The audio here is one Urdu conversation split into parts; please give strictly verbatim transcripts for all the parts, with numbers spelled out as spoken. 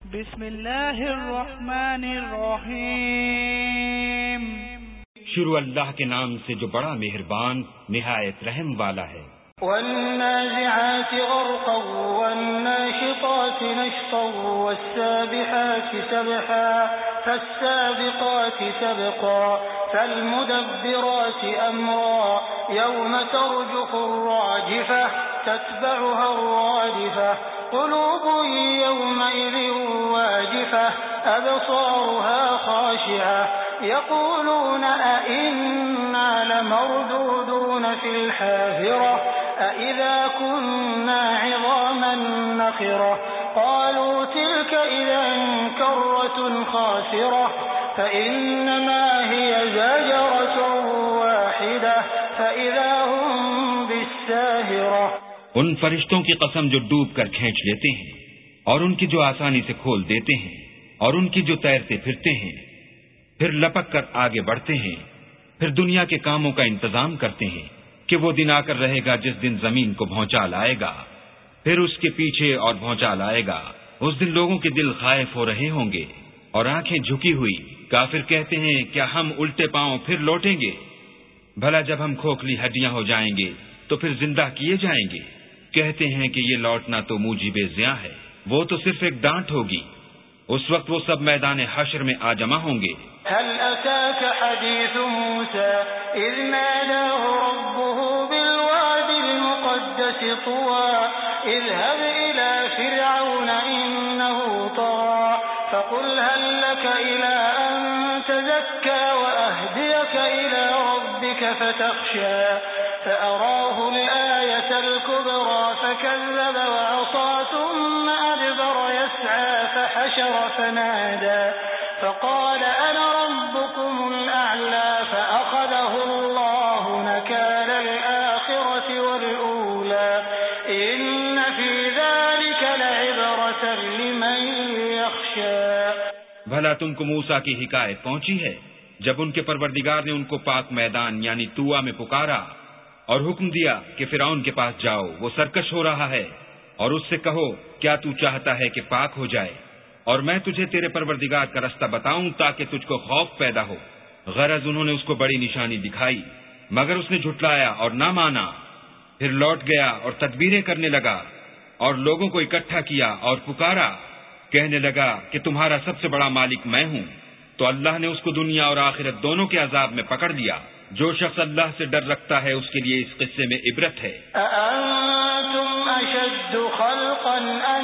بسم اللہ الرحمن الرحیم۔ شروع اللہ کے نام سے جو بڑا مہربان نہایت رحم والا ہے۔ والنازعات غرقا والناشطات نشطا والسابحات سبحا فالسابقات سبقا فالمدبرات أمرا يوم ترجف الراجفة تتبعها الرادفة قلوب يومئذ واجفة أبصارها خاشعة يقولون أئنا لمردودون في الحافرة أئذا كنا عظاما نخرة قالوا تلك إذا كرة خاسرة فإنما هي زجرة واحدة فإذا هم بالساهرة۔ ان فرشتوں کی قسم جو ڈوب کر کھینچ لیتے ہیں اور ان کی جو آسانی سے کھول دیتے ہیں اور ان کی جو تیرتے پھرتے ہیں، پھر لپک کر آگے بڑھتے ہیں، پھر دنیا کے کاموں کا انتظام کرتے ہیں کہ وہ دن آ کر رہے گا جس دن زمین کو بھونچال آئے گا، پھر اس کے پیچھے اور بھونچال آئے گا۔ اس دن لوگوں کے دل خائف ہو رہے ہوں گے اور آنکھیں جھکی ہوئی۔ کافر کہتے ہیں کیا ہم الٹے پاؤں پھر لوٹیں گے؟ بھلا جب ہم کھوکھلی ہڈیاں ہو جائیں گے تو پھر زندہ کیے جائیں گے؟ کہتے ہیں کہ یہ لوٹنا تو موجب زیاں ہے، وہ تو صرف ایک ڈانٹ ہوگی۔ اس وقت وہ سب میدان حشر میں آ جمع ہوں گے۔ هل أتاك حديث موسى إذ ناداه ربه بالواد المقدس طوى اذهب إلى فرعون إنه طغى فقل هل لك إلى أن تزكى وأهديك إلى ربك فتخشى فأراه الآية الكبرى فكذب وعصى ثم أدبر يسعى فحشر فنادى فقال أنا ربكم الأعلى فأخذه الله نكال الآخرة والأولى إن في ذلك لعبرة لمن يخشى۔ بھلا تم کو موسیٰ کی حکایت پہنچی ہے جب ان کے پروردگار نے ان کو پاک میدان یعنی طوٰ میں پکارا اور حکم دیا کہ فرعون کے پاس جاؤ، وہ سرکش ہو رہا ہے، اور اس سے کہو کیا تو چاہتا ہے کہ پاک ہو جائے اور میں تجھے تیرے پروردگار کا رستہ بتاؤں تاکہ تجھ کو خوف پیدا ہو۔ غرض انہوں نے اس کو بڑی نشانی دکھائی مگر اس نے جھٹلایا اور نہ مانا، پھر لوٹ گیا اور تدبیریں کرنے لگا اور لوگوں کو اکٹھا کیا اور پکارا، کہنے لگا کہ تمہارا سب سے بڑا مالک میں ہوں۔ تو اللہ نے اس کو دنیا اور آخرت دونوں کے عذاب میں پکڑ لیا۔ جو شخص اللہ سے ڈر رکھتا ہے اس کے لیے اس قصے میں عبرت ہے۔ أأنتم أشد خلقا أم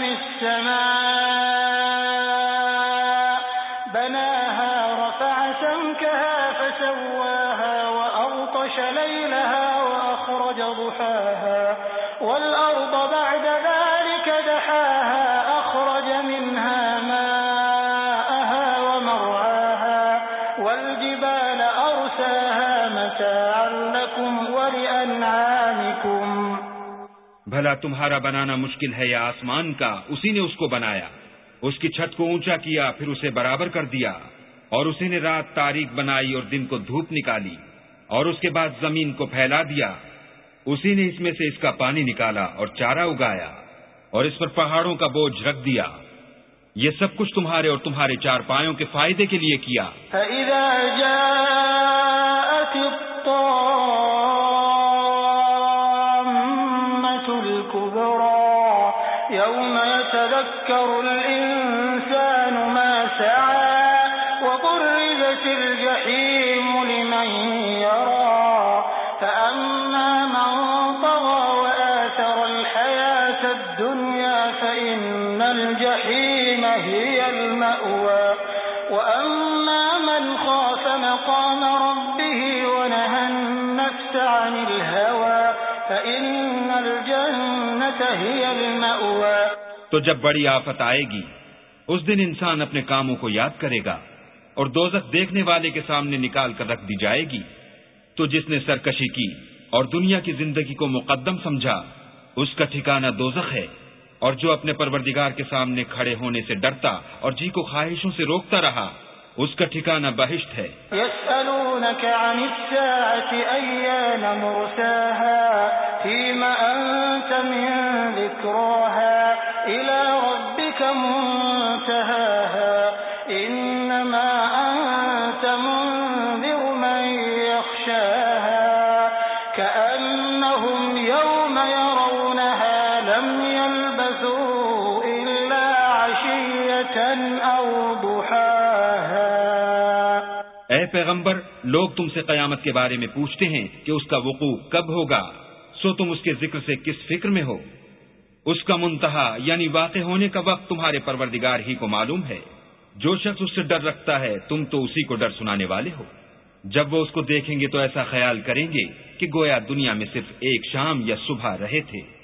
السماء بناها رفع سمكها فسواها وأغطش ليلها وأخرج ضحاها والأرض بعد ذلك دحاها أخرج منها ماءها ومرعاها والجبال أرساها متاعا لكم ولأنعامكم۔ بھلا تمہارا بنانا مشکل ہے یا آسمان کا؟ اسی نے اس کو بنایا، اس کی چھت کو اونچا کیا، پھر اسے برابر کر دیا، اور اسی نے رات تاریک بنائی اور دن کو دھوپ نکالی، اور اس کے بعد زمین کو پھیلا دیا۔ اسی نے اس میں سے اس کا پانی نکالا اور چارہ اگایا اور اس پر پہاڑوں کا بوجھ رکھ دیا۔ یہ سب کچھ تمہارے اور تمہارے چار پایوں کے فائدے کے لیے کیا۔ فَإِذَا جَاءَتِ الطَّامَّةُ الْكُبْرَى يَوْمَ يَتَذَكَّرُ الْإِنسَانُ مَا سَعَى وَبُرِّزَتِ الْجَحِيمُ لِمَن يَرَى فَأَمَّا مَن طَغَى وَآثَرَ الْحَيَاةَ الدُّنْيَا فَإِنَّ الْجَحِيمَ هِيَ الْمَأْوَى وَأَمَّا مَنْ خَافَ مَقَامَ رَبِّهِ وَنَهَى النَّفْسَ عَنِ الْهَوَى فَإِنَّ الْجَنَّةَ هِيَ الْمَأْوَى۔ تو جب بڑی آفت آئے گی اس دن انسان اپنے کاموں کو یاد کرے گا اور دوزخ دیکھنے والے کے سامنے نکال کر رکھ دی جائے گی۔ تو جس نے سرکشی کی اور دنیا کی زندگی کو مقدم سمجھا اس کا ٹھکانہ دوزخ ہے، اور جو اپنے پروردگار کے سامنے کھڑے ہونے سے ڈرتا اور جی کو خواہشوں سے روکتا رہا اس کا ٹھکانہ بہشت ہے۔ يسألونك عن الساعة أيان مرساها فيما أنت من ذكراها إلى ربك منتهاها پیغمبر، لوگ تم سے قیامت کے بارے میں پوچھتے ہیں کہ اس کا وقوع کب ہوگا، سو تم اس کے ذکر سے کس فکر میں ہو؟ اس کا منتہا یعنی واقع ہونے کا وقت تمہارے پروردگار ہی کو معلوم ہے۔ جو شخص اس سے ڈر رکھتا ہے تم تو اسی کو ڈر سنانے والے ہو۔ جب وہ اس کو دیکھیں گے تو ایسا خیال کریں گے کہ گویا دنیا میں صرف ایک شام یا صبح رہے تھے۔